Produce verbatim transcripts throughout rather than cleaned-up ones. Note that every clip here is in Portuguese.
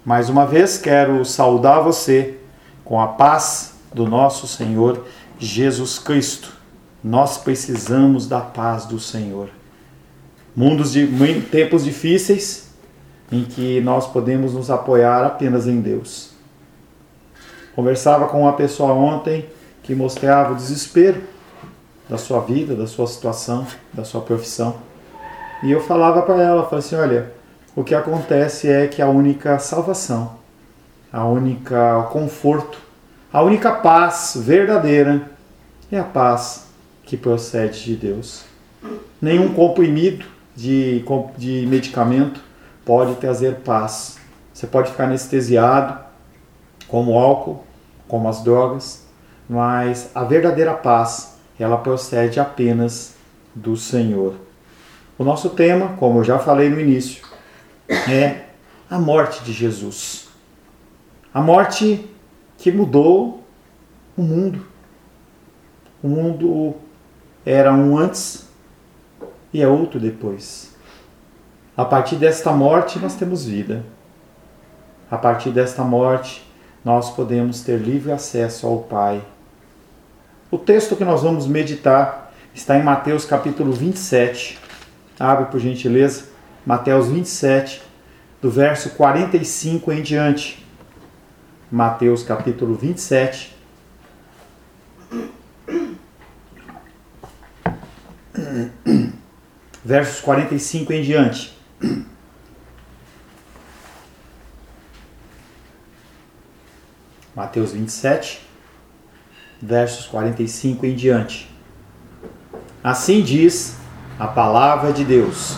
Mais uma vez quero saudar você com a paz do nosso Senhor Jesus Cristo. Nós precisamos da paz do Senhor. Mundos de tempos difíceis em que nós podemos nos apoiar apenas em Deus. Conversava com uma pessoa ontem que mostrava o desespero da sua vida, da sua situação, da sua profissão. E eu falava para ela, falei assim, olha, o que acontece é que a única salvação, a única conforto, a única paz verdadeira é a paz que procede de Deus. Nenhum comprimido de, de medicamento pode trazer paz. Você pode ficar anestesiado, como o álcool, como as drogas, mas a verdadeira paz, ela procede apenas do Senhor. O nosso tema, como eu já falei no início, é a morte de Jesus. A morte que mudou o mundo. O mundo era um antes e é outro depois. A partir desta morte nós temos vida. A partir desta morte nós podemos ter livre acesso ao Pai. O texto que nós vamos meditar está em Mateus capítulo vinte e sete. Abre por gentileza, Mateus vinte e sete, do verso quarenta e cinco em diante. Mateus capítulo vinte e sete. Versos quarenta e cinco em diante. Mateus vinte e sete, versos quarenta e cinco em diante. Assim diz a palavra de Deus.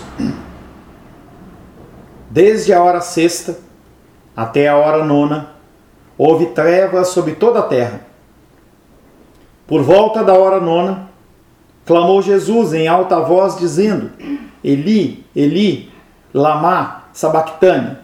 Desde a hora sexta até a hora nona, houve trevas sobre toda a terra. Por volta da hora nona, clamou Jesus em alta voz, dizendo, Eli, Eli, lama sabactani.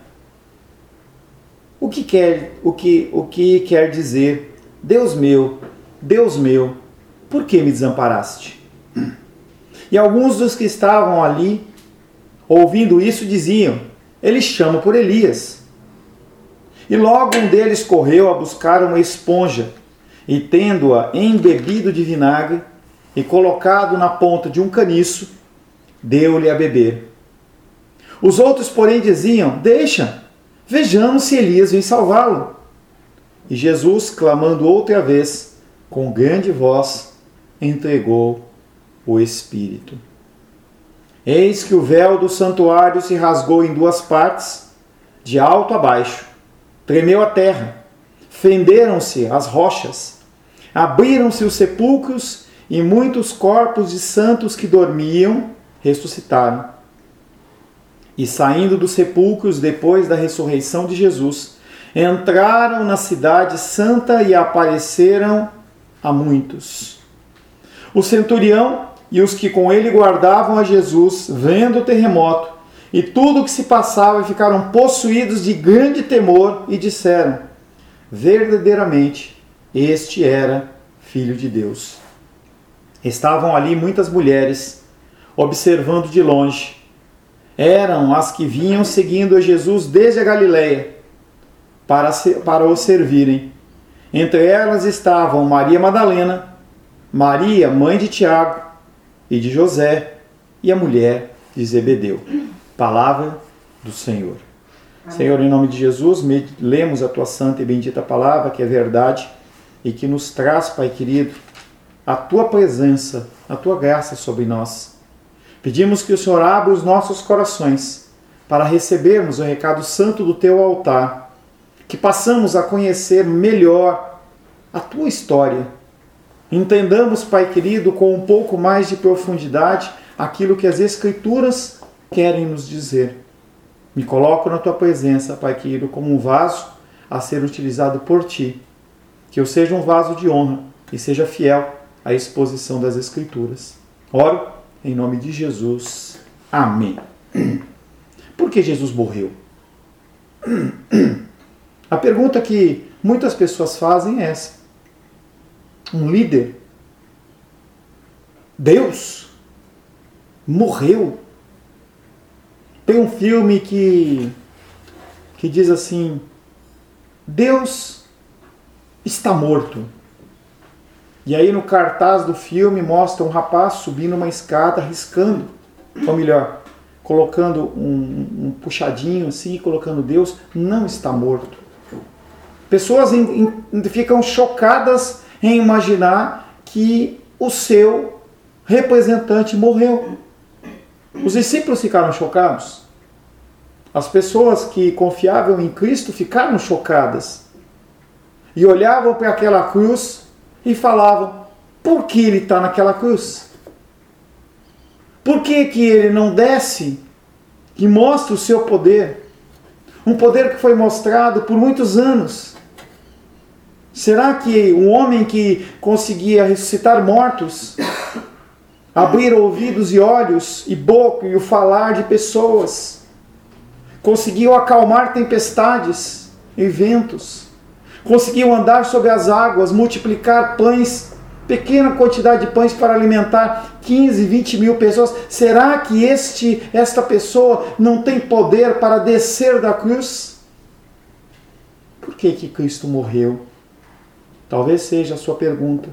O que quer, o que, o que quer dizer, Deus meu, Deus meu, por que me desamparaste? E alguns dos que estavam ali, ouvindo isso, diziam, ele chama por Elias. E logo um deles correu a buscar uma esponja, e tendo-a embebido de vinagre, e colocado na ponta de um caniço, deu-lhe a beber. Os outros, porém, diziam, deixa, vejamos se Elias vem salvá-lo. E Jesus, clamando outra vez, com grande voz, entregou o Espírito. Eis que o véu do santuário se rasgou em duas partes, de alto a baixo. Tremeu a terra, fenderam-se as rochas, abriram-se os sepulcros e muitos corpos de santos que dormiam ressuscitaram. E saindo dos sepulcros depois da ressurreição de Jesus, entraram na cidade santa e apareceram a muitos. O centurião e os que com ele guardavam a Jesus, vendo o terremoto e tudo o que se passava, ficaram possuídos de grande temor e disseram, verdadeiramente, este era Filho de Deus. Estavam ali muitas mulheres, observando de longe. Eram as que vinham seguindo a Jesus desde a Galileia, para, para o servirem. Entre elas estavam Maria Madalena, Maria, mãe de Tiago, e de José, e a mulher de Zebedeu. Palavra do Senhor. Amém. Senhor, em nome de Jesus, lemos a tua santa e bendita palavra, que é verdade, e que nos traz, Pai querido, a tua presença, a tua graça sobre nós. Pedimos que o Senhor abra os nossos corações para recebermos o recado santo do teu altar, que passamos a conhecer melhor a tua história. Entendamos, Pai querido, com um pouco mais de profundidade aquilo que as Escrituras querem nos dizer. Me coloco na tua presença, Pai querido, como um vaso a ser utilizado por ti. Que eu seja um vaso de honra e seja fiel à exposição das Escrituras. Oro em nome de Jesus. Amém. Por que Jesus morreu? A pergunta que muitas pessoas fazem é essa. Um líder, Deus, morreu. Tem um filme que que diz assim: Deus está morto. E aí no cartaz do filme mostra um rapaz subindo uma escada, riscando, ou melhor, colocando um, um puxadinho assim, colocando Deus não está morto. Pessoas em, em, ficam chocadas em imaginar que o seu representante morreu. Os discípulos ficaram chocados. As pessoas que confiavam em Cristo ficaram chocadas. E olhavam para aquela cruz e falavam: por que ele está naquela cruz? Por que, que ele não desce e mostra o seu poder? Um poder que foi mostrado por muitos anos. Será que um homem que conseguia ressuscitar mortos, abrir ouvidos e olhos e boca e o falar de pessoas, conseguiu acalmar tempestades e ventos, conseguiu andar sobre as águas, multiplicar pães, pequena quantidade de pães para alimentar quinze, vinte mil pessoas? Será que este, esta pessoa não tem poder para descer da cruz? Por que que Cristo morreu? Talvez seja a sua pergunta.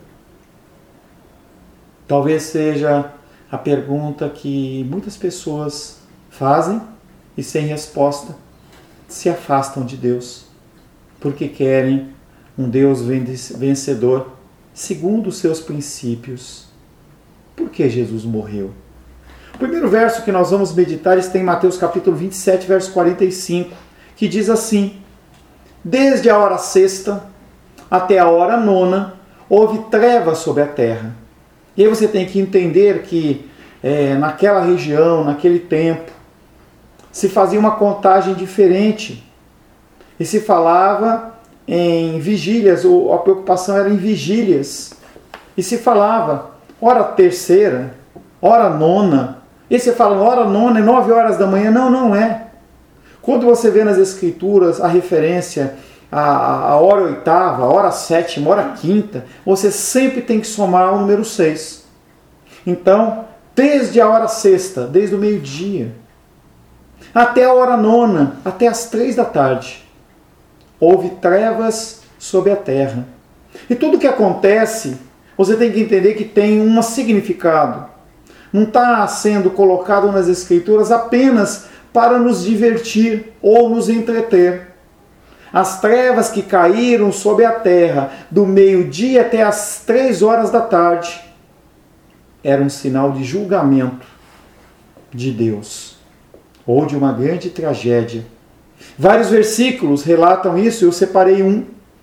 Talvez seja a pergunta que muitas pessoas fazem e sem resposta se afastam de Deus, porque querem um Deus vencedor segundo os seus princípios. Por que Jesus morreu? O primeiro verso que nós vamos meditar está em Mateus capítulo vinte e sete, verso quarenta e cinco, que diz assim: desde a hora sexta até a hora nona, houve trevas sobre a terra. E aí você tem que entender que é, naquela região, naquele tempo, se fazia uma contagem diferente. E se falava em vigílias, ou a preocupação era em vigílias. E se falava hora terceira, hora nona. E você fala, hora nona é nove horas da manhã. Não, não é. Quando você vê nas escrituras a referência a, a hora oitava, a hora sétima, a hora quinta, você sempre tem que somar o número seis. Então, desde a hora sexta, desde o meio-dia, até a hora nona, até as três da tarde, houve trevas sobre a terra. E tudo que acontece, você tem que entender que tem um significado. Não está sendo colocado nas escrituras apenas para nos divertir ou nos entreter. As trevas que caíram sobre a terra do meio-dia até as três horas da tarde era um sinal de julgamento de Deus ou de uma grande tragédia. Vários versículos relatam isso, eu separei um.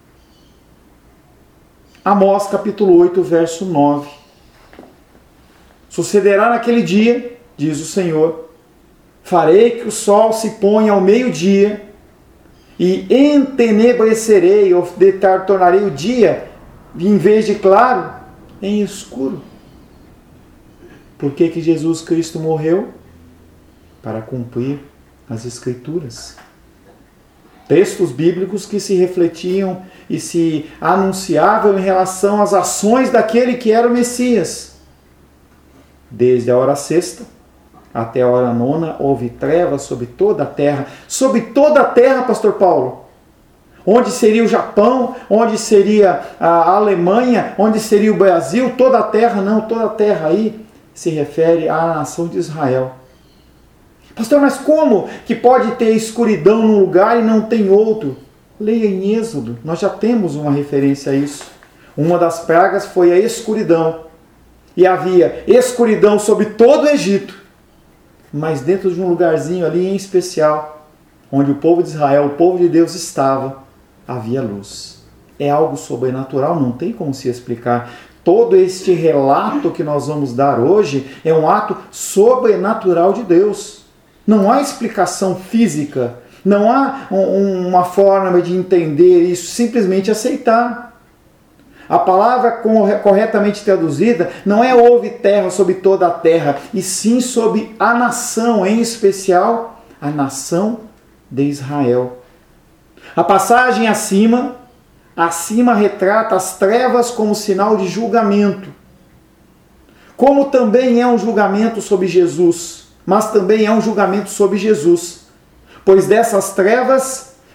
Amós capítulo oito, verso nove. Sucederá naquele dia, diz o Senhor, farei que o sol se ponha ao meio-dia e entenebrecerei, ou tornarei o dia, em vez de claro, em escuro. Por que que Jesus Cristo morreu? Para cumprir as Escrituras. Textos bíblicos que se refletiam e se anunciavam em relação às ações daquele que era o Messias. Desde a hora sexta até a hora nona, houve trevas sobre toda a terra. Sobre toda a terra, pastor Paulo. Onde seria o Japão, onde seria a Alemanha, onde seria o Brasil, toda a terra, não, toda a terra aí se refere à nação de Israel. Pastor, mas como que pode ter escuridão num lugar e não tem outro? Leia em Êxodo, nós já temos uma referência a isso. Uma das pragas foi a escuridão. E havia escuridão sobre todo o Egito. Mas dentro de um lugarzinho ali em especial, onde o povo de Israel, o povo de Deus estava, havia luz. É algo sobrenatural, não tem como se explicar. Todo este relato que nós vamos dar hoje é um ato sobrenatural de Deus. Não há explicação física, não há um, uma forma de entender isso, simplesmente aceitar. A palavra corretamente traduzida não é houve terra sobre toda a terra, e sim sobre a nação, em especial a nação de Israel. A passagem acima, acima retrata as trevas como sinal de julgamento. Como também é um julgamento sobre Jesus, mas também é um julgamento sobre Jesus. Pois dessas trevas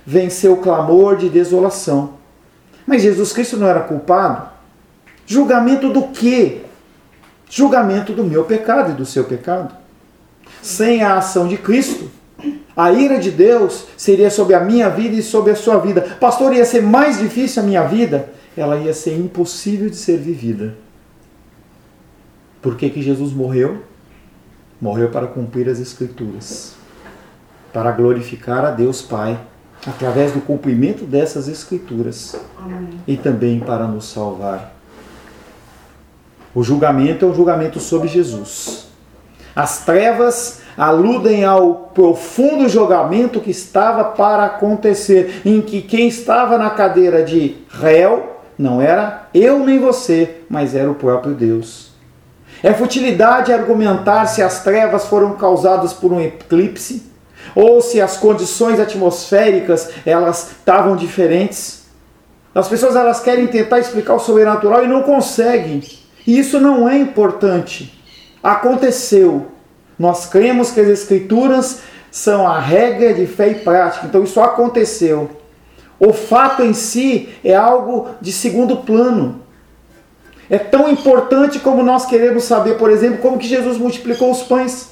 vencer o clamor de desolação. Mas Jesus Cristo não era culpado? Julgamento do quê? Julgamento do meu pecado e do seu pecado. Sem a ação de Cristo, a ira de Deus seria sobre a minha vida e sobre a sua vida. Pastor, ia ser mais difícil a minha vida? Ela ia ser impossível de ser vivida. Por que que Jesus morreu? Morreu para cumprir as Escrituras. Para glorificar a Deus Pai, através do cumprimento dessas Escrituras. Amém. E também para nos salvar. O julgamento é um julgamento sobre Jesus. As trevas aludem ao profundo julgamento que estava para acontecer, em que quem estava na cadeira de réu não era eu nem você, mas era o próprio Deus. É futilidade argumentar se as trevas foram causadas por um eclipse, ou se as condições atmosféricas elas estavam diferentes. As pessoas elas querem tentar explicar o sobrenatural e não conseguem. E isso não é importante. Aconteceu. Nós cremos que as Escrituras são a regra de fé e prática. Então isso aconteceu. O fato em si é algo de segundo plano. É tão importante como nós queremos saber, por exemplo, como que Jesus multiplicou os pães.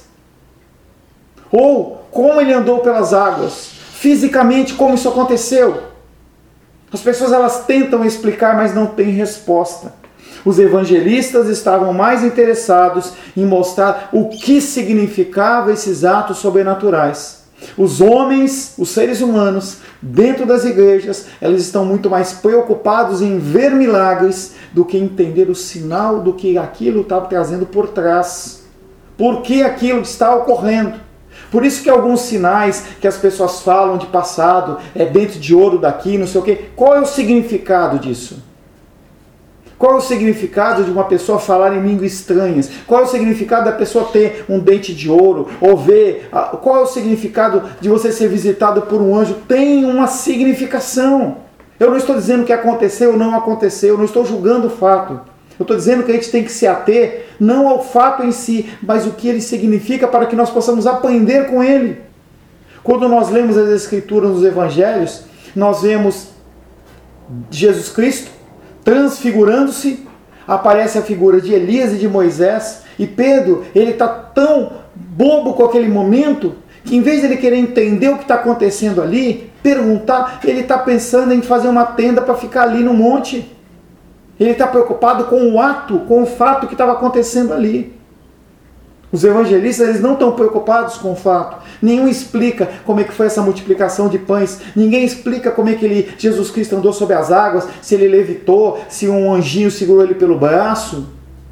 Ou como ele andou pelas águas. Fisicamente, como isso aconteceu. As pessoas elas tentam explicar, mas não têm resposta. Os evangelistas estavam mais interessados em mostrar o que significavam esses atos sobrenaturais. Os homens, os seres humanos, dentro das igrejas, eles estão muito mais preocupados em ver milagres do que entender o sinal do que aquilo estava trazendo por trás. Por que aquilo está ocorrendo? Por isso que alguns sinais que as pessoas falam de passado, é dente de ouro daqui, não sei o quê. Qual é o significado disso? Qual é o significado de uma pessoa falar em línguas estranhas? Qual é o significado da pessoa ter um dente de ouro? Ou ver? Qual é o significado de você ser visitado por um anjo? Tem uma significação. Eu não estou dizendo que aconteceu ou não aconteceu. Eu não estou julgando o fato. Eu estou dizendo que a gente tem que se ater não ao fato em si, mas o que ele significa para que nós possamos aprender com ele. Quando nós lemos as Escrituras nos Evangelhos, nós vemos Jesus Cristo transfigurando-se, aparece a figura de Elias e de Moisés, e Pedro, ele está tão bobo com aquele momento, que em vez de ele querer entender o que está acontecendo ali, perguntar, ele está pensando em fazer uma tenda para ficar ali no monte. Ele está preocupado com o ato, com o fato que estava acontecendo ali. Os evangelistas eles não estão preocupados com o fato. Nenhum explica como é que foi essa multiplicação de pães. Ninguém explica como é que ele, Jesus Cristo andou sobre as águas, se ele levitou, se um anjinho segurou ele pelo braço.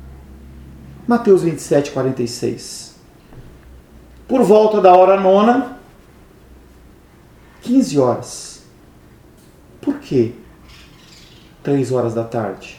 Mateus vinte e sete, quarenta e seis. Por volta da hora nona, quinze horas. Por quê? Três horas da tarde.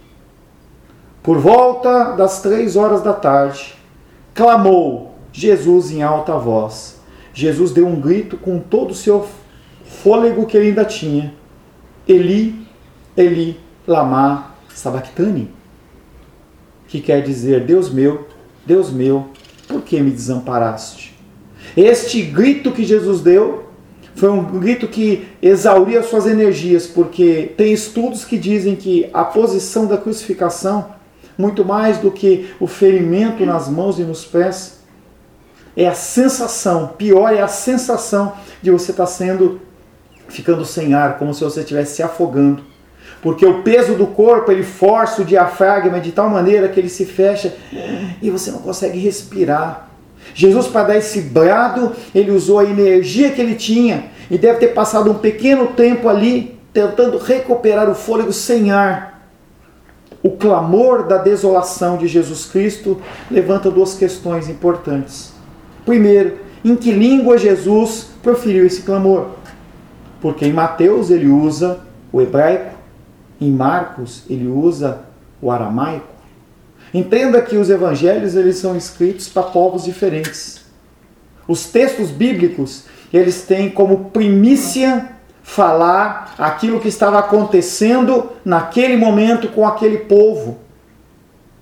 Por volta das três horas da tarde, clamou Jesus em alta voz. Jesus deu um grito com todo o seu fôlego que ele ainda tinha. Eli, Eli, lama sabachthani. Que quer dizer, Deus meu, Deus meu, por que me desamparaste? Este grito que Jesus deu foi um grito que exauria suas energias, porque tem estudos que dizem que a posição da crucificação, muito mais do que o ferimento nas mãos e nos pés, é a sensação, pior é a sensação de você estar sendo, ficando sem ar, como se você estivesse se afogando. Porque o peso do corpo, ele força o diafragma de tal maneira que ele se fecha e você não consegue respirar. Jesus, para dar esse brado, ele usou a energia que ele tinha e deve ter passado um pequeno tempo ali tentando recuperar o fôlego sem ar. O clamor da desolação de Jesus Cristo levanta duas questões importantes. Primeiro, em que língua Jesus proferiu esse clamor? Porque em Mateus ele usa o hebraico, em Marcos ele usa o aramaico. Entenda que os evangelhos eles são escritos para povos diferentes. Os textos bíblicos eles têm como primícia falar aquilo que estava acontecendo naquele momento com aquele povo.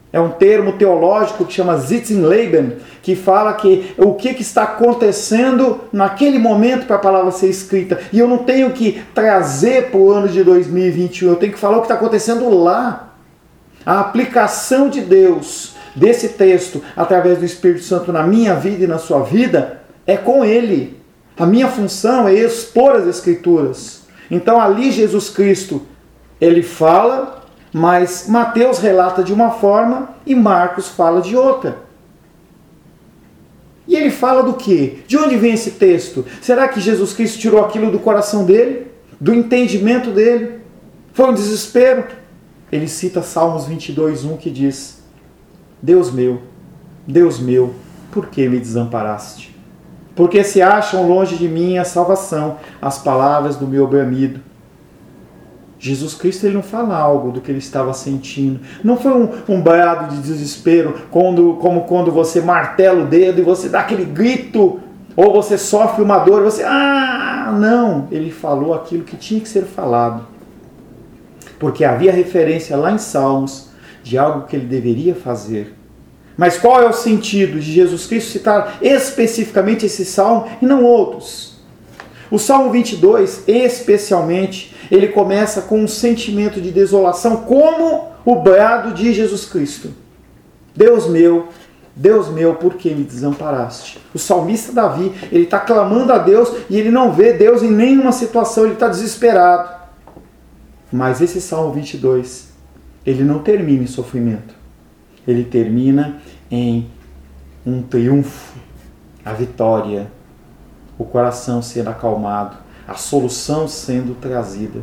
É um termo teológico que chama Sitzenleben, que fala que o que, que está acontecendo naquele momento para a palavra ser escrita. E eu não tenho que trazer para o ano de dois mil e vinte e um, eu tenho que falar o que está acontecendo lá. A aplicação de Deus desse texto, através do Espírito Santo na minha vida e na sua vida, é com Ele. A minha função é expor as Escrituras. Então ali Jesus Cristo, Ele fala, mas Mateus relata de uma forma e Marcos fala de outra. E ele fala do quê? De onde vem esse texto? Será que Jesus Cristo tirou aquilo do coração dele? Do entendimento dele? Foi um desespero? Ele cita Salmos vinte e dois, um, que diz: Deus meu, Deus meu, por que me desamparaste? Porque se acham longe de mim a salvação, as palavras do meu bramido. Jesus Cristo, ele não fala algo do que ele estava sentindo. Não foi um, um brado de desespero, quando, como quando você martela o dedo e você dá aquele grito, ou você sofre uma dor e você... Ah, não! Ele falou aquilo que tinha que ser falado. Porque havia referência lá em Salmos de algo que ele deveria fazer. Mas qual é o sentido de Jesus Cristo citar especificamente esse salmo e não outros? O Salmo vinte e dois, especialmente, ele começa com um sentimento de desolação, como o brado de Jesus Cristo. Deus meu, Deus meu, por que me desamparaste? O salmista Davi, ele está clamando a Deus e ele não vê Deus em nenhuma situação, ele está desesperado. Mas esse Salmo vinte e dois, ele não termina em sofrimento. Ele termina em um triunfo, a vitória, o coração sendo acalmado, a solução sendo trazida.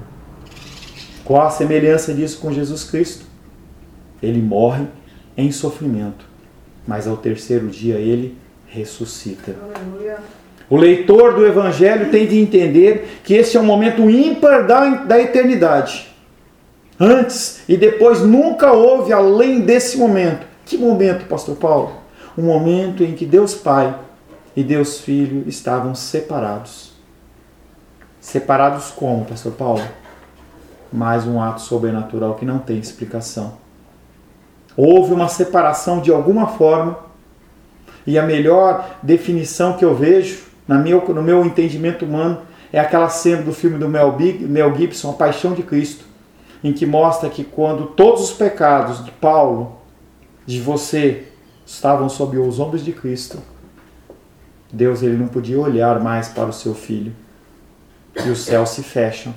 Qual a semelhança disso com Jesus Cristo? Ele morre em sofrimento, mas ao terceiro dia ele ressuscita. Aleluia. O leitor do Evangelho tem de entender que esse é um momento ímpar da, da eternidade. Antes e depois nunca houve além desse momento. Que momento, pastor Paulo? Um momento em que Deus Pai e Deus Filho estavam separados. Separados como, pastor Paulo? Mais um ato sobrenatural que não tem explicação. Houve uma separação de alguma forma, e a melhor definição que eu vejo, na meu, no meu entendimento humano, é aquela cena do filme do Mel, Mel Gibson, A Paixão de Cristo, em que mostra que quando todos os pecados de Paulo, de você, estavam sob os ombros de Cristo, Deus ele não podia olhar mais para o seu filho. E os céus se fecham.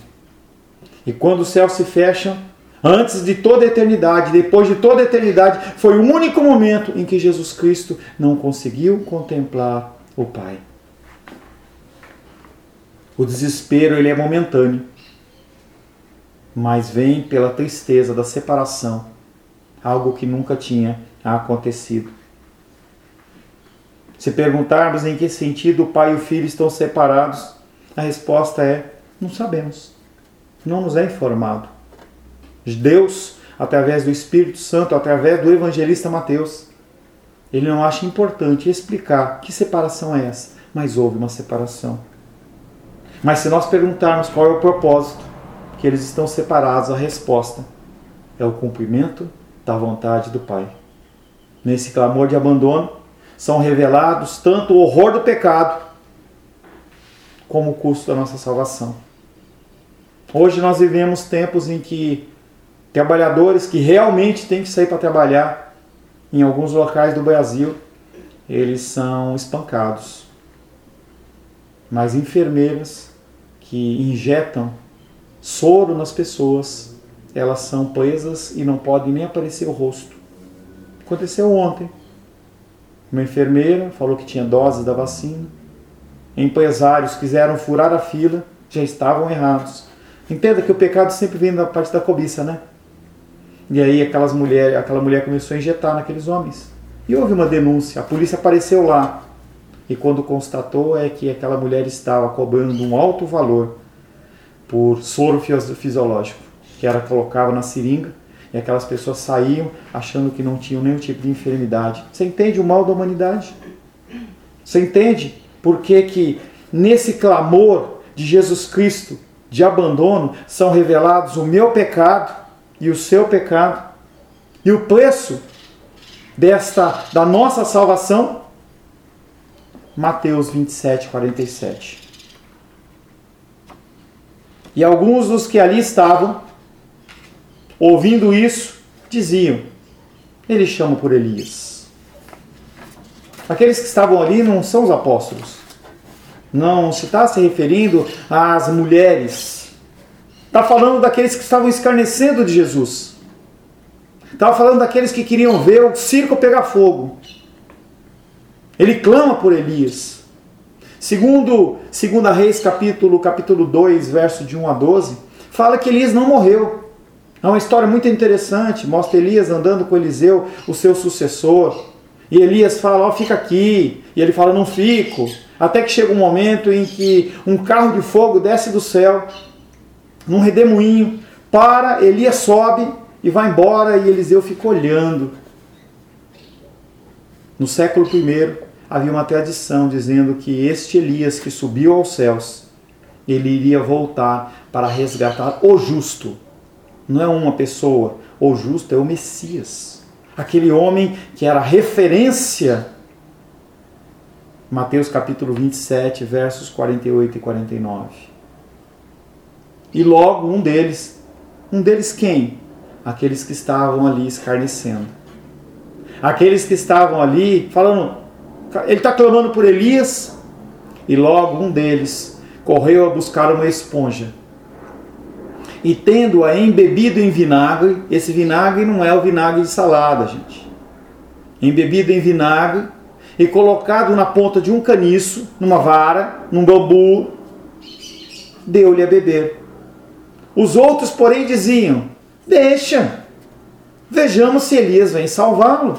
E quando os céus se fecham, antes de toda a eternidade, depois de toda a eternidade, foi o único momento em que Jesus Cristo não conseguiu contemplar o Pai. O desespero ele é momentâneo, mas vem pela tristeza da separação, algo que nunca tinha acontecido. Se perguntarmos em que sentido o pai e o filho estão separados, a resposta é: não sabemos. Não nos é informado. Deus, através do Espírito Santo, através do evangelista Mateus, ele não acha importante explicar que separação é essa, mas houve uma separação. Mas se nós perguntarmos qual é o propósito que eles estão separados, a resposta é o cumprimento da vontade do Pai. Nesse clamor de abandono, são revelados tanto o horror do pecado, como o custo da nossa salvação. Hoje nós vivemos tempos em que trabalhadores que realmente têm que sair para trabalhar, em alguns locais do Brasil, eles são espancados. Mas enfermeiras que injetam soro nas pessoas, elas são presas e não podem nem aparecer o rosto. Aconteceu ontem. Uma enfermeira falou que tinha doses da vacina. Empresários quiseram furar a fila, já estavam errados. Entenda que o pecado sempre vem da parte da cobiça, né? E aí aquelas mulher, aquela mulher começou a injetar naqueles homens. E houve uma denúncia, a polícia apareceu lá. E quando constatou é que aquela mulher estava cobrando um alto valor por soro fisiológico, que ela colocava na seringa, e aquelas pessoas saíam achando que não tinham nenhum tipo de enfermidade. Você entende o mal da humanidade? Você entende por que que nesse clamor de Jesus Cristo, de abandono, são revelados o meu pecado e o seu pecado, e o preço desta, da nossa salvação? Mateus vinte e sete, quarenta e sete. E alguns dos que ali estavam, ouvindo isso, diziam: ele chama por Elias. Aqueles que estavam ali não são os apóstolos. Não se está se referindo às mulheres. Está falando daqueles que estavam escarnecendo de Jesus. Estava falando daqueles que queriam ver o circo pegar fogo. Ele clama por Elias. Segundo, segundo Reis, capítulo, capítulo dois, verso de um a doze, fala que Elias não morreu. É uma história muito interessante. Mostra Elias andando com Eliseu, o seu sucessor. E Elias fala: ó, fica aqui. E ele fala: não fico. Até que chega um momento em que um carro de fogo desce do céu, num redemoinho, para, Elias sobe e vai embora, e Eliseu fica olhando. No século primeiro, havia uma tradição dizendo que este Elias que subiu aos céus, ele iria voltar para resgatar o justo. Não é uma pessoa, o justo é o Messias. Aquele homem que era referência. Mateus capítulo vinte e sete, versos quarenta e oito e quarenta e nove. E logo um deles, um deles quem? Aqueles que estavam ali escarnecendo. Aqueles que estavam ali falando, ele está clamando por Elias, e logo um deles correu a buscar uma esponja. E tendo-a embebido em vinagre, esse vinagre não é o vinagre de salada, gente. Embebido em vinagre e colocado na ponta de um caniço, numa vara, num bambu, deu-lhe a beber. Os outros, porém, diziam: deixa, vejamos se Elias vem salvá-lo.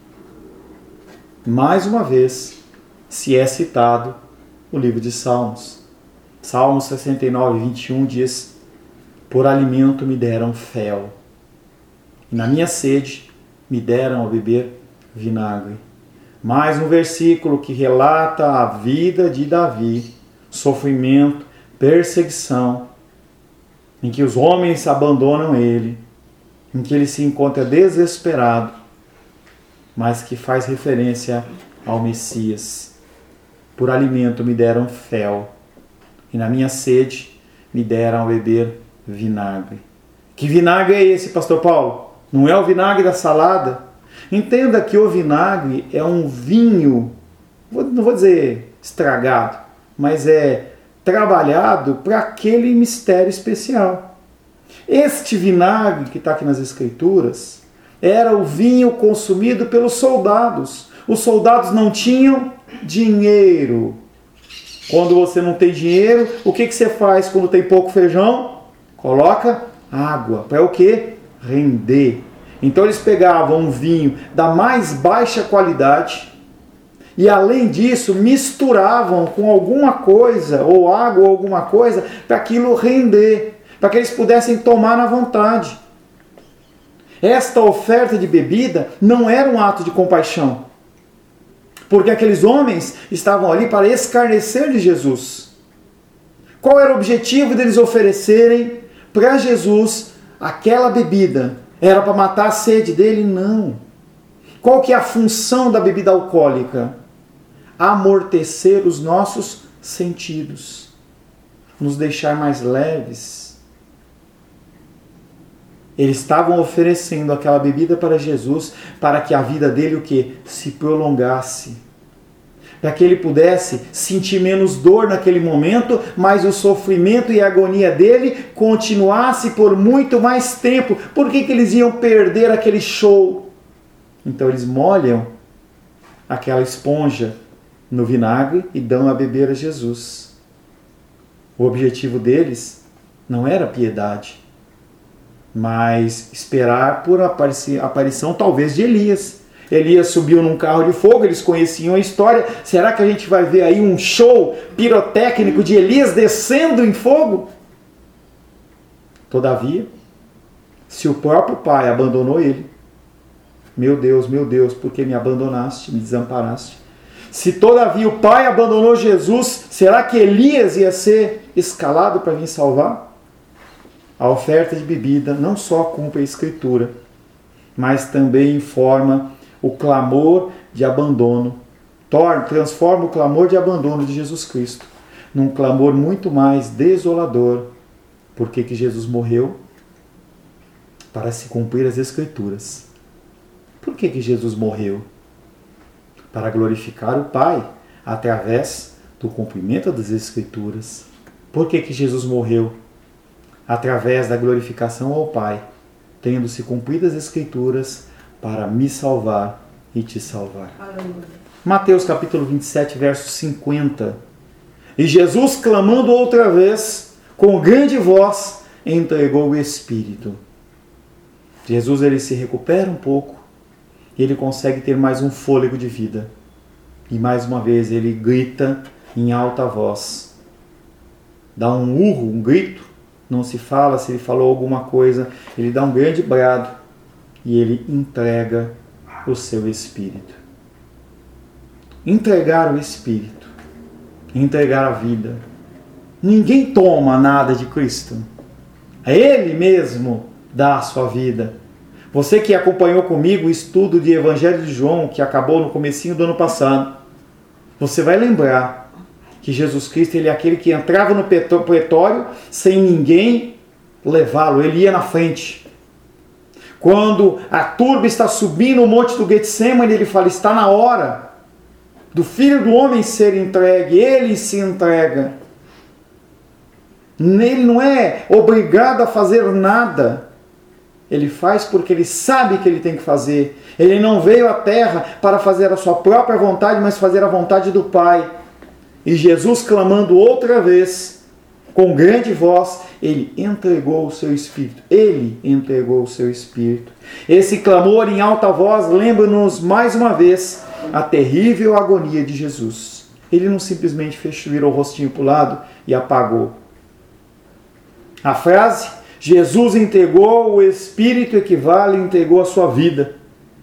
Mais uma vez, se é citado o livro de Salmos. Salmo sessenta e nove, vinte e um diz: por alimento me deram fel, e na minha sede me deram a beber vinagre. Mais um versículo que relata a vida de Davi, sofrimento, perseguição, em que os homens abandonam ele, em que ele se encontra desesperado, mas que faz referência ao Messias. Por alimento me deram fel, e na minha sede me deram a beber vinagre. Que vinagre é esse, pastor Paulo? Não é o vinagre da salada? Entenda que o vinagre é um vinho, não vou dizer estragado, mas é trabalhado para aquele mistério especial. Este vinagre que está aqui nas Escrituras era o vinho consumido pelos soldados. Os soldados não tinham dinheiro. Quando você não tem dinheiro, o que, que você faz quando tem pouco feijão? Coloca água. Para o quê? Render. Então eles pegavam um vinho da mais baixa qualidade e, além disso, misturavam com alguma coisa, ou água ou alguma coisa, para aquilo render, para que eles pudessem tomar na vontade. Esta oferta de bebida não era um ato de compaixão, porque aqueles homens estavam ali para escarnecer de Jesus. Qual era o objetivo deles oferecerem para Jesus aquela bebida? Era para matar a sede dele? Não. Qual que é a função da bebida alcoólica? Amortecer os nossos sentidos, nos deixar mais leves. Eles estavam oferecendo aquela bebida para Jesus para que a vida dele o quê? Se prolongasse. Para que ele pudesse sentir menos dor naquele momento, mas o sofrimento e a agonia dele continuasse por muito mais tempo. Por que que eles iam perder aquele show? Então eles molham aquela esponja no vinagre e dão a beber a Jesus. O objetivo deles não era piedade, mas esperar por a aparição talvez de Elias. Elias subiu num carro de fogo, eles conheciam a história. Será que a gente vai ver aí um show pirotécnico de Elias descendo em fogo? Todavia, se o próprio pai abandonou ele, meu Deus, meu Deus, por que me abandonaste, me desamparaste? Se todavia o pai abandonou Jesus, será que Elias ia ser escalado para vir salvar? A oferta de bebida não só cumpre a Escritura, mas também informa o clamor de abandono, torna, transforma o clamor de abandono de Jesus Cristo num clamor muito mais desolador. Por que que Jesus morreu? Para se cumprir as Escrituras. Por que que Jesus morreu? Para glorificar o Pai, através do cumprimento das Escrituras. Por que que Jesus morreu? Através da glorificação ao Pai, tendo se cumprido as Escrituras para me salvar e te salvar. Aleluia. Mateus capítulo vinte e sete, verso cinquenta. E Jesus, clamando outra vez, com grande voz, entregou o Espírito. Jesus ele se recupera um pouco, e ele consegue ter mais um fôlego de vida. E mais uma vez ele grita em alta voz. Dá um urro, um grito. Não se fala se ele falou alguma coisa. Ele dá um grande brado. E ele entrega o seu Espírito. Entregar o Espírito. Entregar a vida. Ninguém toma nada de Cristo. É Ele mesmo dá a sua vida. Você que acompanhou comigo o estudo de Evangelho de João, que acabou no comecinho do ano passado, você vai lembrar que Jesus Cristo ele é aquele que entrava no pretório sem ninguém levá-lo, ele ia na frente. Quando a turba está subindo o monte do Getsemane, ele fala, está na hora do Filho do Homem ser entregue, ele se entrega. Ele não é obrigado a fazer nada. Ele faz porque ele sabe que ele tem que fazer. Ele não veio à terra para fazer a sua própria vontade, mas fazer a vontade do Pai. E Jesus, clamando outra vez, com grande voz, ele entregou o seu Espírito. Ele entregou o seu Espírito. Esse clamor em alta voz lembra-nos mais uma vez a terrível agonia de Jesus. Ele não simplesmente fechou, virou o rostinho para o lado e apagou. A frase, Jesus entregou o Espírito, equivale, entregou a sua vida.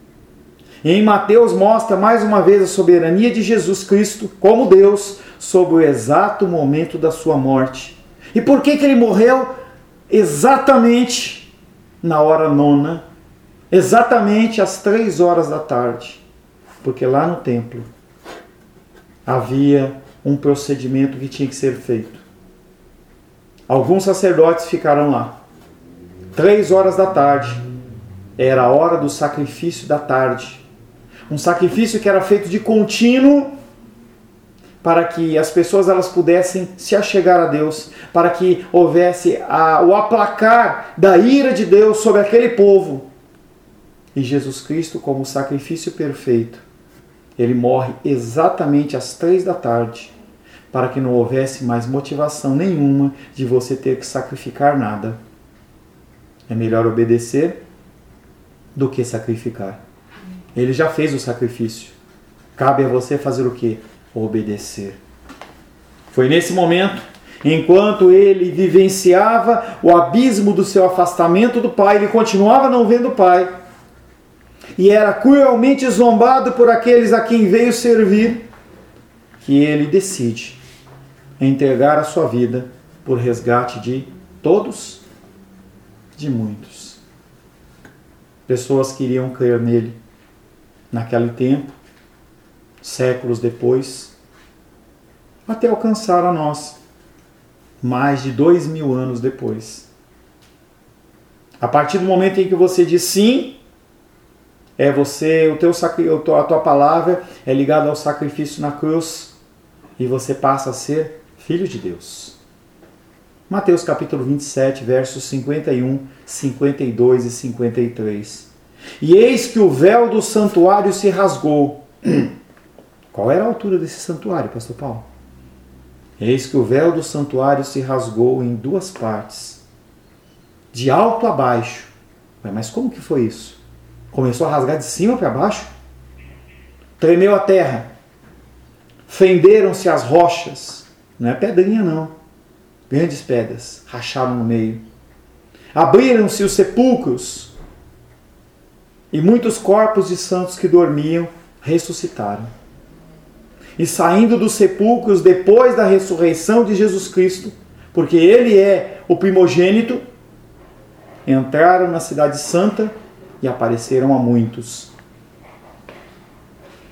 E em Mateus mostra mais uma vez a soberania de Jesus Cristo, como Deus, sobre o exato momento da sua morte. E por que que ele morreu? Exatamente na hora nona, exatamente às três horas da tarde. Porque lá no templo havia um procedimento que tinha que ser feito. Alguns sacerdotes ficaram lá. Três horas da tarde era a hora do sacrifício da tarde. Um sacrifício que era feito de contínuo para que as pessoas elas pudessem se achegar a Deus, para que houvesse a, o aplacar da ira de Deus sobre aquele povo. E Jesus Cristo, como sacrifício perfeito, ele morre exatamente às três da tarde, para que não houvesse mais motivação nenhuma de você ter que sacrificar nada. É melhor obedecer do que sacrificar. Ele já fez o sacrifício. Cabe a você fazer o quê? Obedecer. Foi nesse momento, enquanto ele vivenciava o abismo do seu afastamento do Pai, ele continuava não vendo o Pai, e era cruelmente zombado por aqueles a quem veio servir, que ele decide entregar a sua vida por resgate de todos, de muitos. Pessoas que iriam crer nele naquele tempo, séculos depois, até alcançar a nós, mais de dois mil anos depois. A partir do momento em que você diz sim, é você, o teu, a tua palavra é ligada ao sacrifício na cruz e você passa a ser filho de Deus. Mateus capítulo vinte e sete, versos cinquenta e um, cinquenta e dois e cinquenta e três. E eis que o véu do santuário se rasgou. Qual era a altura desse santuário, pastor Paulo? Eis que o véu do santuário se rasgou em duas partes, de alto a baixo. Mas como que foi isso? Começou a rasgar de cima para baixo? Tremeu a terra. Fenderam-se as rochas. Não é pedrinha não. Grandes pedras racharam no meio. Abriram-se os sepulcros. E muitos corpos de santos que dormiam ressuscitaram. E saindo dos sepulcros depois da ressurreição de Jesus Cristo, porque Ele é o primogênito, entraram na cidade santa e apareceram a muitos.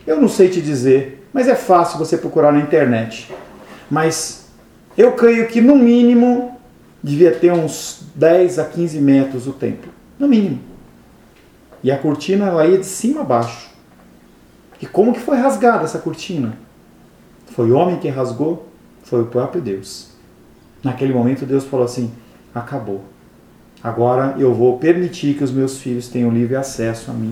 Eu não sei te dizer, mas é fácil você procurar na internet. Mas eu creio que no mínimo devia ter uns dez a quinze metros o templo. No mínimo. E a cortina ela ia de cima a baixo. E como que foi rasgada essa cortina? Foi o homem que rasgou? Foi o próprio Deus. Naquele momento Deus falou assim, acabou. Agora eu vou permitir que os meus filhos tenham livre acesso a mim.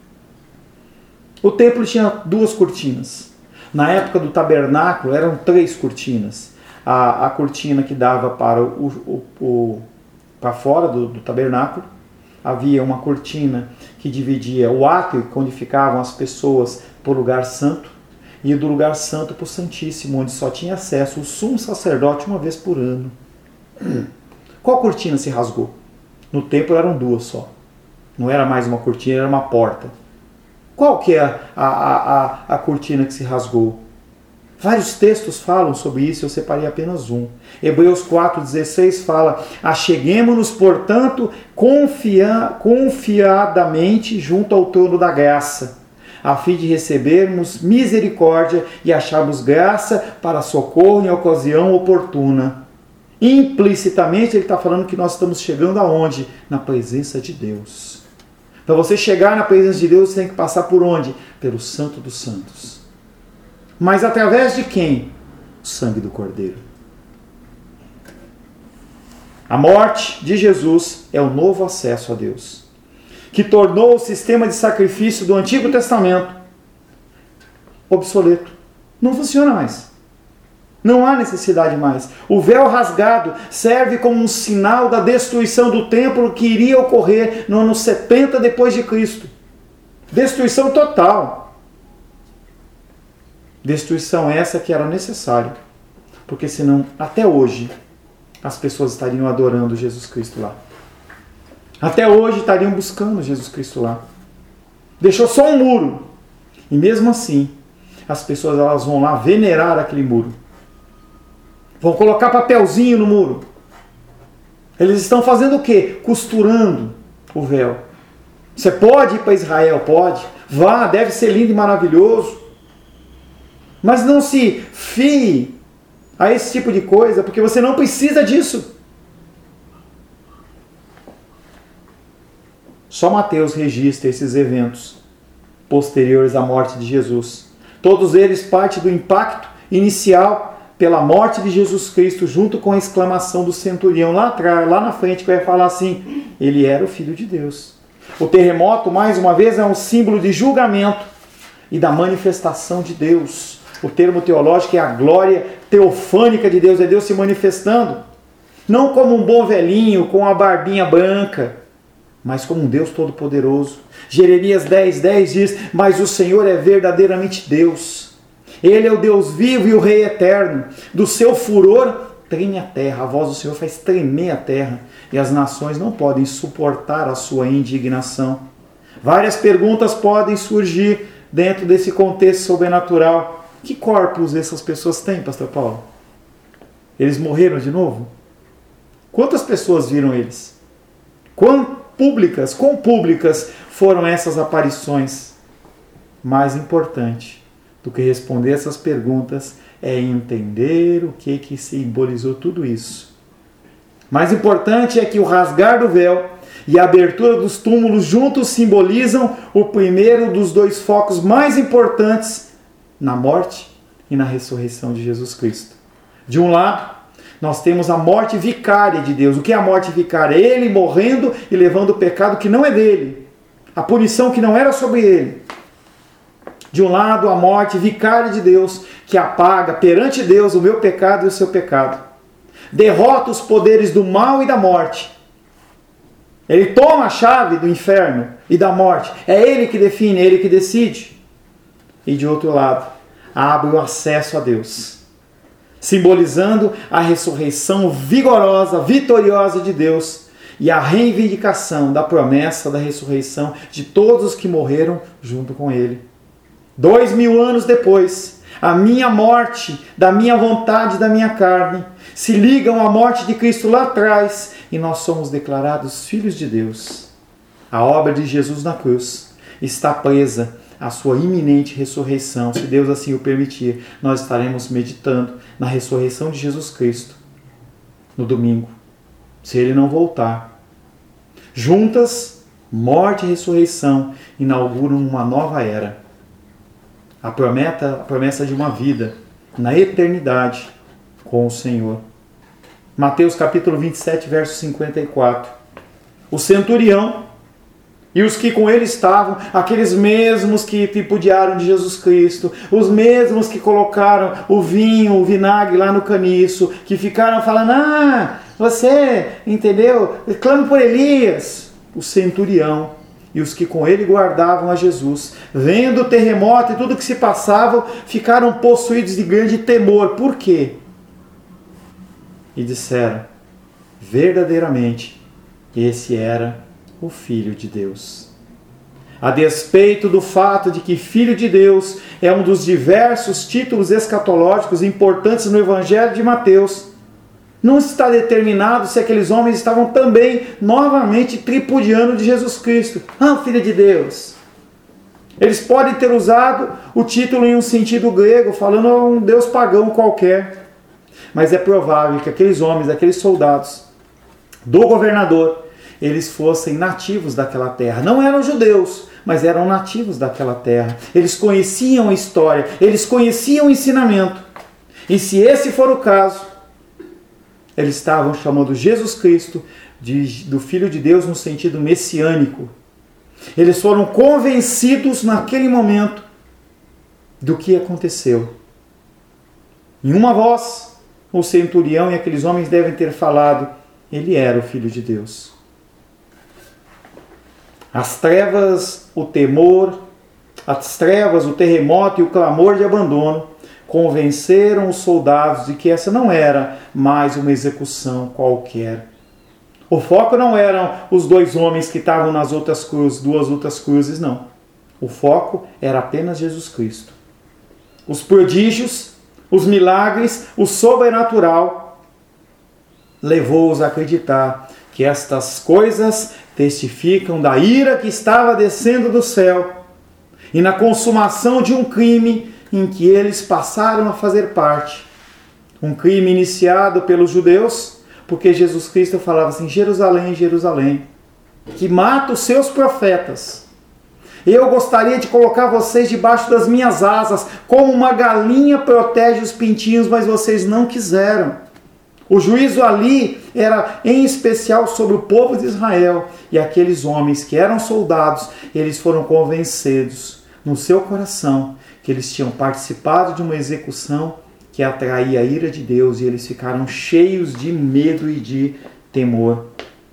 O templo tinha duas cortinas. Na época do tabernáculo eram três cortinas. A, a cortina que dava para, o, o, o, para fora do, do tabernáculo. Havia uma cortina que dividia o átrio, onde ficavam as pessoas, para o lugar santo. E do lugar santo para o Santíssimo, onde só tinha acesso o sumo sacerdote uma vez por ano. Qual cortina se rasgou? No templo eram duas só. Não era mais uma cortina, era uma porta. Qual que é a, a, a, a cortina que se rasgou? Vários textos falam sobre isso, eu separei apenas um. Hebreus quatro, dezesseis fala, acheguemo-nos, portanto, confia, confiadamente junto ao trono da graça, a fim de recebermos misericórdia e acharmos graça para socorro em ocasião oportuna. Implicitamente ele está falando que nós estamos chegando aonde? Na presença de Deus. Para você chegar na presença de Deus, você tem que passar por onde? Pelo Santo dos Santos. Mas através de quem? O sangue do Cordeiro. A morte de Jesus é o novo acesso a Deus, que tornou o sistema de sacrifício do Antigo Testamento obsoleto. Não funciona mais. Não há necessidade mais. O véu rasgado serve como um sinal da destruição do templo que iria ocorrer no ano setenta depois de Cristo. Destruição total. Destruição essa que era necessária. Porque senão, até hoje, as pessoas estariam adorando Jesus Cristo lá. Até hoje estariam buscando Jesus Cristo lá. Deixou só um muro. E mesmo assim, as pessoas elas vão lá venerar aquele muro. Vão colocar papelzinho no muro. Eles estão fazendo o quê? Costurando o véu. Você pode ir para Israel? Pode. Vá, deve ser lindo e maravilhoso. Mas não se fie a esse tipo de coisa, porque você não precisa disso. Só Mateus registra esses eventos posteriores à morte de Jesus. Todos eles parte do impacto inicial pela morte de Jesus Cristo, junto com a exclamação do centurião lá atrás, lá na frente, que vai falar assim, ele era o Filho de Deus. O terremoto, mais uma vez, é um símbolo de julgamento e da manifestação de Deus. O termo teológico é a glória teofânica de Deus, é Deus se manifestando. Não como um bom velhinho com a barbinha branca, mas como um Deus todo-poderoso. Jeremias dez, dez diz, mas o Senhor é verdadeiramente Deus. Ele é o Deus vivo e o Rei eterno. Do seu furor treme a terra. A voz do Senhor faz tremer a terra. E as nações não podem suportar a sua indignação. Várias perguntas podem surgir dentro desse contexto sobrenatural. Que corpos essas pessoas têm, pastor Paulo? Eles morreram de novo? Quantas pessoas viram eles? Quão públicas, quão públicas foram essas aparições? Mais importante do que responder essas perguntas é entender o que, que simbolizou tudo isso. Mais importante é que o rasgar do véu e a abertura dos túmulos juntos simbolizam o primeiro dos dois focos mais importantes na morte e na ressurreição de Jesus Cristo. De um lado, nós temos a morte vicária de Deus. O que é a morte vicária? Ele morrendo e levando o pecado que não é dele. A punição que não era sobre ele. De um lado, a morte vicária de Deus, que apaga perante Deus o meu pecado e o seu pecado. Derrota os poderes do mal e da morte. Ele toma a chave do inferno e da morte. É ele que define, é ele que decide. E de outro lado, abre o acesso a Deus, simbolizando a ressurreição vigorosa, vitoriosa de Deus e a reivindicação da promessa da ressurreição de todos os que morreram junto com ele. Dois mil anos depois, a minha morte, da minha vontade, da minha carne, se ligam à morte de Cristo lá atrás e nós somos declarados filhos de Deus. A obra de Jesus na cruz está presa a sua iminente ressurreição. Se Deus assim o permitir, nós estaremos meditando na ressurreição de Jesus Cristo no domingo, se Ele não voltar. Juntas, morte e ressurreição inauguram uma nova era. A promessa, a promessa de uma vida na eternidade com o Senhor. Mateus capítulo vinte e sete, verso cinquenta e quatro. O centurião e os que com ele estavam, aqueles mesmos que tripudiaram de Jesus Cristo, os mesmos que colocaram o vinho, o vinagre lá no caniço, que ficaram falando, ah, você, entendeu? Clame por Elias. O centurião e os que com ele guardavam a Jesus, vendo o terremoto e tudo que se passava, ficaram possuídos de grande temor. Por quê? E disseram, verdadeiramente, esse era o Filho de Deus. A despeito do fato de que Filho de Deus é um dos diversos títulos escatológicos importantes no Evangelho de Mateus, não está determinado se aqueles homens estavam também novamente tripudiando de Jesus Cristo. Ah, Filho de Deus. Eles podem ter usado o título em um sentido grego, falando a um deus pagão qualquer. Mas é provável que aqueles homens, aqueles soldados do governador, eles fossem nativos daquela terra. Não eram judeus, mas eram nativos daquela terra. Eles conheciam a história, eles conheciam o ensinamento. E se esse for o caso, eles estavam chamando Jesus Cristo de, do Filho de Deus no sentido messiânico. Eles foram convencidos naquele momento do que aconteceu. Em uma voz, o centurião e aqueles homens devem ter falado, ele era o Filho de Deus. As trevas, o temor, as trevas, o terremoto e o clamor de abandono convenceram os soldados de que essa não era mais uma execução qualquer. O foco não eram os dois homens que estavam nas outras cruzes, duas outras cruzes, não. O foco era apenas Jesus Cristo. Os prodígios, os milagres, o sobrenatural levou-os a acreditar que estas coisas testificam da ira que estava descendo do céu e na consumação de um crime em que eles passaram a fazer parte. Um crime iniciado pelos judeus, porque Jesus Cristo falava assim, Jerusalém, Jerusalém, que mata os seus profetas. Eu gostaria de colocar vocês debaixo das minhas asas, como uma galinha protege os pintinhos, mas vocês não quiseram. O juízo ali era em especial sobre o povo de Israel, e aqueles homens que eram soldados, eles foram convencidos no seu coração que eles tinham participado de uma execução que atraía a ira de Deus, e eles ficaram cheios de medo e de temor.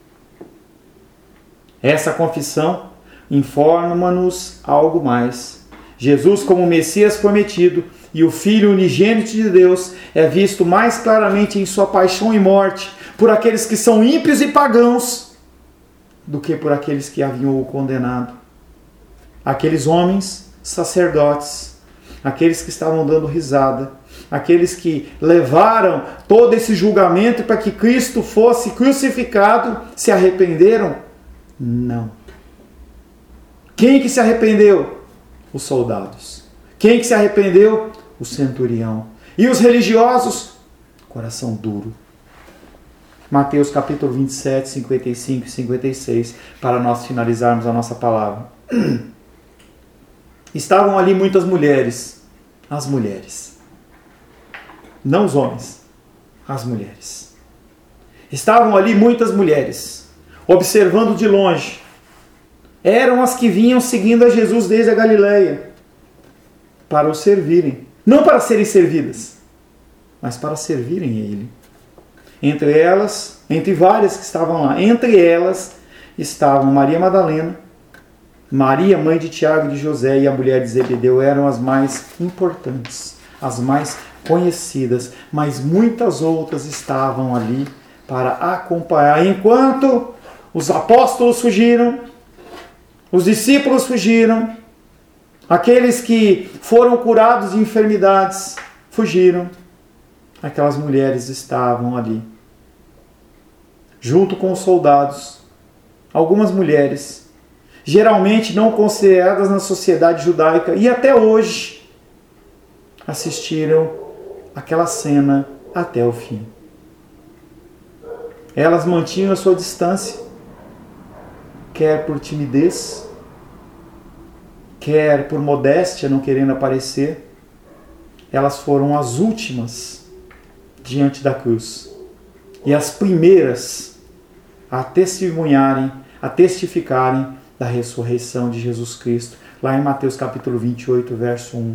Essa confissão informa-nos algo mais. Jesus, como Messias prometido e o Filho unigênito de Deus, é visto mais claramente em sua paixão e morte por aqueles que são ímpios e pagãos do que por aqueles que haviam o condenado. Aqueles homens sacerdotes, aqueles que estavam dando risada, aqueles que levaram todo esse julgamento para que Cristo fosse crucificado, se arrependeram? Não. Quem que se arrependeu? Os soldados. Quem que se arrependeu? O centurião. E os religiosos? Coração duro. Mateus capítulo vinte e sete, cinquenta e cinco e cinquenta e seis, para nós finalizarmos a nossa palavra. Estavam ali muitas mulheres. As mulheres. Não os homens. As mulheres. Estavam ali muitas mulheres, observando de longe. Eram as que vinham seguindo a Jesus desde a Galileia, para o servirem. Não para serem servidas, mas para servirem a Ele. Entre elas, entre várias que estavam lá, entre elas estavam Maria Madalena, Maria, mãe de Tiago e de José, e a mulher de Zebedeu. Eram as mais importantes, as mais conhecidas, mas muitas outras estavam ali para acompanhar. Enquanto os apóstolos fugiram, os discípulos fugiram, aqueles que foram curados de enfermidades fugiram, aquelas mulheres estavam ali, junto com os soldados. Algumas mulheres geralmente não consideradas na sociedade judaica, e até hoje assistiram aquela cena até o fim. Elas mantinham a sua distância, quer por timidez, quer por modéstia, não querendo aparecer. Elas foram as últimas diante da cruz e as primeiras a testemunharem, a testificarem da ressurreição de Jesus Cristo, lá em Mateus capítulo vinte e oito, verso um.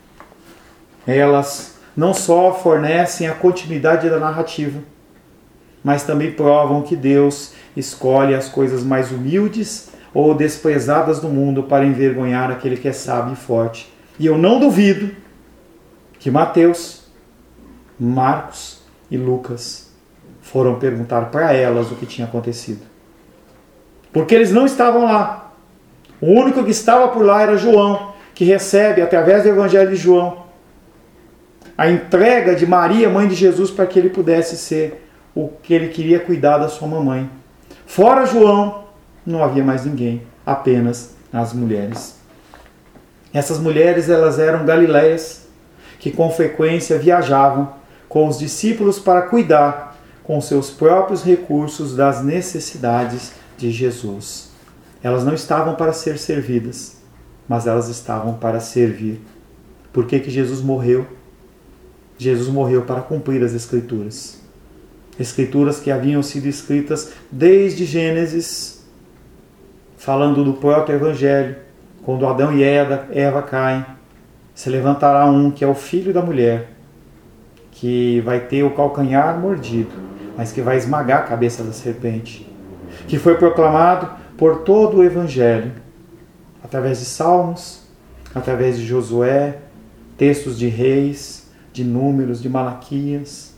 Elas não só fornecem a continuidade da narrativa, mas também provam que Deus escolhe as coisas mais humildes ou desprezadas do mundo para envergonhar aquele que é sábio e forte. E eu não duvido que Mateus, Marcos e Lucas foram perguntar para elas o que tinha acontecido. Porque eles não estavam lá. O único que estava por lá era João, que recebe, através do Evangelho de João, a entrega de Maria, mãe de Jesus, para que ele pudesse ser o que ele queria cuidar da sua mamãe. Fora João, não havia mais ninguém, apenas as mulheres. Essas mulheres, elas eram galileias, que com frequência viajavam com os discípulos para cuidar com seus próprios recursos das necessidades de Jesus. Elas não estavam para ser servidas, mas elas estavam para servir. Por que que Jesus morreu? Jesus morreu para cumprir as Escrituras. Escrituras que haviam sido escritas desde Gênesis, falando do próprio Evangelho. Quando Adão e Eva caem, se levantará um que é o filho da mulher, que vai ter o calcanhar mordido, mas que vai esmagar a cabeça da serpente. Que foi proclamado por todo o Evangelho, através de Salmos, através de Josué, textos de Reis, de Números, de Malaquias.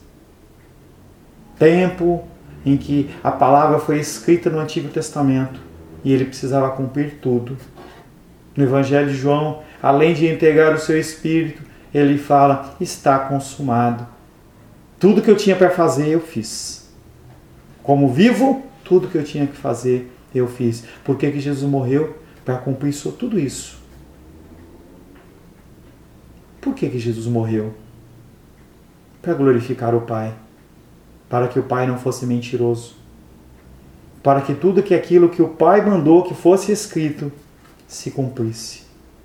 Tempo em que a palavra foi escrita no Antigo Testamento e ele precisava cumprir tudo. No Evangelho de João, além de entregar o seu Espírito, ele fala, está consumado. Tudo que eu tinha para fazer, eu fiz. Como vivo, tudo que eu tinha que fazer, eu fiz. Por que que Jesus morreu? Para cumprir só tudo isso. Por que que Jesus morreu? Para glorificar o Pai. Para que o Pai não fosse mentiroso. Para que tudo que aquilo que o Pai mandou que fosse escrito se cumprisse.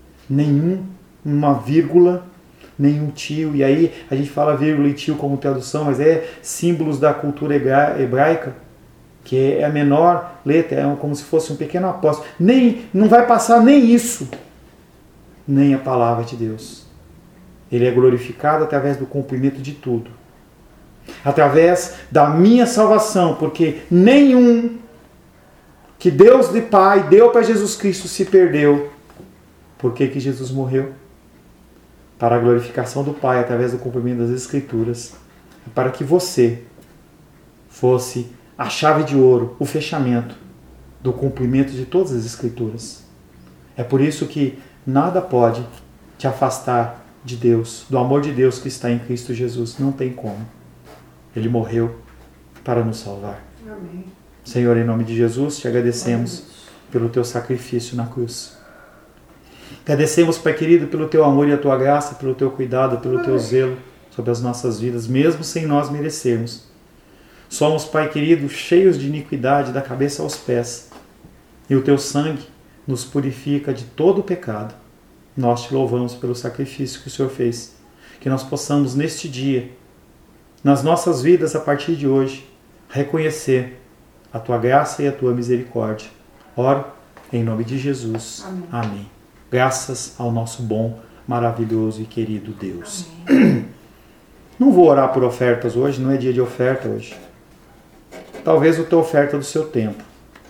Nenhuma vírgula, nenhum tio. E aí a gente fala vírgula e tio como tradução, mas é símbolos da cultura hebraica, que é a menor letra, é como se fosse um pequeno apóstolo. Nem, não vai passar nem isso, nem a palavra de Deus. Ele é glorificado através do cumprimento de tudo. Através da minha salvação, porque nenhum que Deus de Pai deu para Jesus Cristo se perdeu. Por que que Jesus morreu? Para a glorificação do Pai, através do cumprimento das Escrituras. Para que você fosse a chave de ouro, o fechamento do cumprimento de todas as Escrituras. É por isso que nada pode te afastar de Deus, do amor de Deus que está em Cristo Jesus. Não tem como. Ele morreu para nos salvar. Amém. Senhor, em nome de Jesus, te agradecemos pelo teu sacrifício na cruz. Agradecemos, Pai querido, pelo teu amor e a tua graça, pelo teu cuidado, pelo teu zelo sobre as nossas vidas, mesmo sem nós merecermos. Somos, Pai querido, cheios de iniquidade da cabeça aos pés, e o teu sangue nos purifica de todo o pecado. Nós te louvamos pelo sacrifício que o Senhor fez. Que nós possamos, neste dia, nas nossas vidas, a partir de hoje, reconhecer a tua graça e a tua misericórdia. Oro em nome de Jesus. Amém. Amém. Graças ao nosso bom, maravilhoso e querido Deus. Amém. Não vou orar por ofertas hoje, não é dia de oferta hoje. Talvez a tua oferta do seu tempo.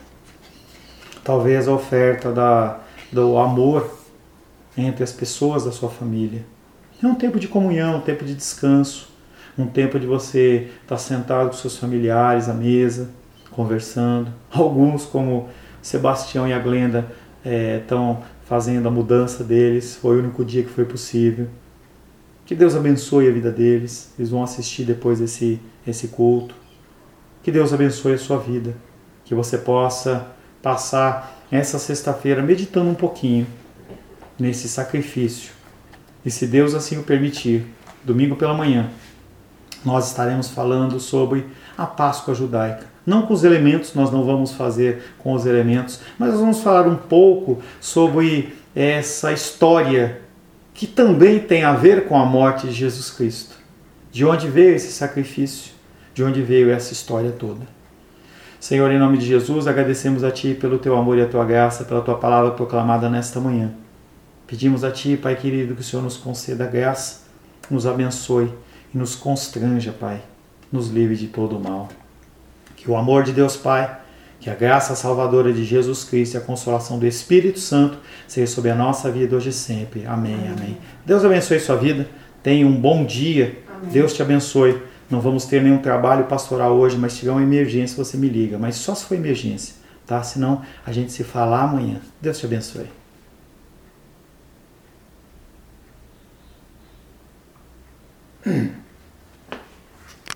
Talvez a oferta da, do amor entre as pessoas da sua família. É um tempo de comunhão, um tempo de descanso, um tempo de você estar sentado com seus familiares à mesa, conversando. Alguns, como Sebastião e a Glenda, estão é, fazendo a mudança deles. Foi o único dia que foi possível. Que Deus abençoe a vida deles. Eles vão assistir depois esse, esse culto. Que Deus abençoe a sua vida. Que você possa passar essa sexta-feira meditando um pouquinho nesse sacrifício. E se Deus assim o permitir, domingo pela manhã, nós estaremos falando sobre a Páscoa judaica. Não com os elementos, nós não vamos fazer com os elementos, mas nós vamos falar um pouco sobre essa história que também tem a ver com a morte de Jesus Cristo. De onde veio esse sacrifício? De onde veio essa história toda? Senhor, em nome de Jesus, agradecemos a Ti pelo Teu amor e a Tua graça, pela Tua palavra proclamada nesta manhã. Pedimos a Ti, Pai querido, que o Senhor nos conceda graça, nos abençoe e nos constranja, Pai, nos livre de todo o mal. Que o amor de Deus Pai, que a graça salvadora de Jesus Cristo e a consolação do Espírito Santo seja sobre a nossa vida hoje e sempre. Amém, amém. amém. Deus abençoe sua vida. Tenha um bom dia. Amém. Deus te abençoe. Não vamos ter nenhum trabalho pastoral hoje, mas se tiver uma emergência, você me liga. Mas só se for emergência, tá? Senão a gente se fala amanhã. Deus te abençoe.